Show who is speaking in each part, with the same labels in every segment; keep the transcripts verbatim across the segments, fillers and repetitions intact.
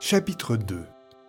Speaker 1: Chapitre deux.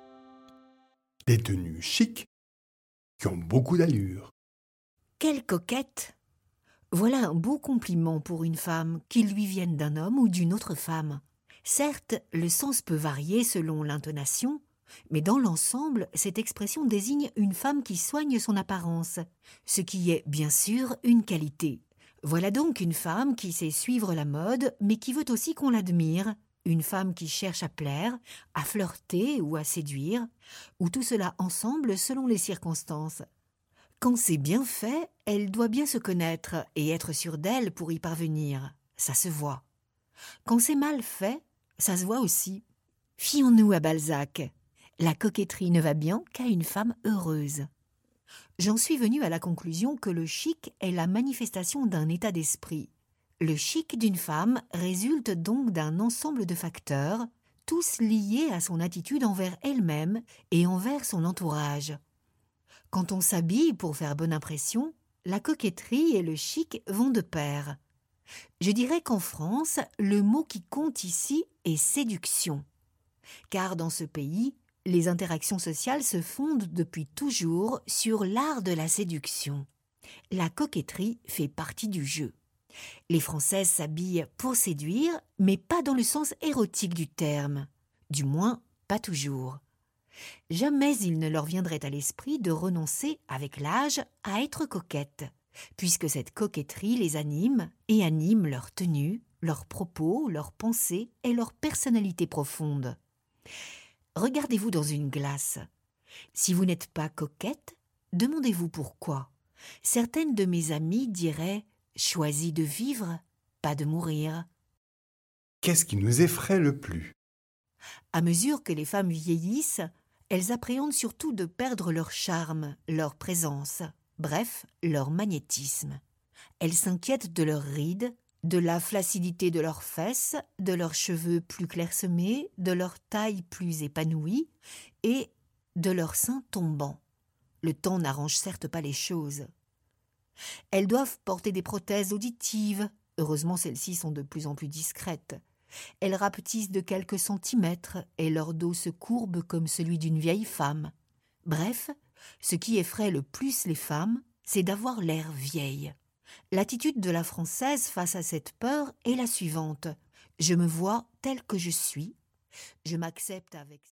Speaker 1: Des tenues chics qui ont beaucoup d'allure.
Speaker 2: Quelle coquette! Voilà un beau compliment pour une femme, qu'il lui vienne d'un homme ou d'une autre femme. Certes, le sens peut varier selon l'intonation, mais dans l'ensemble, cette expression désigne une femme qui soigne son apparence, ce qui est bien sûr une qualité. Voilà donc une femme qui sait suivre la mode, mais qui veut aussi qu'on l'admire. Une femme qui cherche à plaire, à flirter ou à séduire, ou tout cela ensemble selon les circonstances. Quand c'est bien fait, elle doit bien se connaître et être sûre d'elle pour y parvenir. Ça se voit. Quand c'est mal fait, ça se voit aussi. Fions-nous à Balzac. La coquetterie ne va bien qu'à une femme heureuse. J'en suis venue à la conclusion que le chic est la manifestation d'un état d'esprit. Le chic d'une femme résulte donc d'un ensemble de facteurs, tous liés à son attitude envers elle-même et envers son entourage. Quand on s'habille pour faire bonne impression, la coquetterie et le chic vont de pair. Je dirais qu'en France, le mot qui compte ici est séduction. Car dans ce pays, les interactions sociales se fondent depuis toujours sur l'art de la séduction. La coquetterie fait partie du jeu. Les Françaises s'habillent pour séduire, mais pas dans le sens érotique du terme. Du moins, pas toujours. Jamais il ne leur viendrait à l'esprit de renoncer, avec l'âge, à être coquettes, puisque cette coquetterie les anime et anime leur tenue, leurs propos, leurs pensées et leur personnalité profonde. Regardez-vous dans une glace. Si vous n'êtes pas coquette, demandez-vous pourquoi. Certaines de mes amies diraient « choisis de vivre, pas de mourir ».
Speaker 1: Qu'est-ce qui nous effraie le plus?
Speaker 2: À mesure que les femmes vieillissent, elles appréhendent surtout de perdre leur charme, leur présence, bref, leur magnétisme. Elles s'inquiètent de leurs rides, de la flaccidité de leurs fesses, de leurs cheveux plus clairsemés, de leur taille plus épanouie et de leurs seins tombants. Le temps n'arrange certes pas les choses. Elles doivent porter des prothèses auditives. Heureusement, celles-ci sont de plus en plus discrètes. Elles rapetissent de quelques centimètres et leur dos se courbe comme celui d'une vieille femme. Bref, ce qui effraie le plus les femmes, c'est d'avoir l'air vieille. L'attitude de la Française face à cette peur est la suivante. Je me vois telle que je suis. Je m'accepte avec...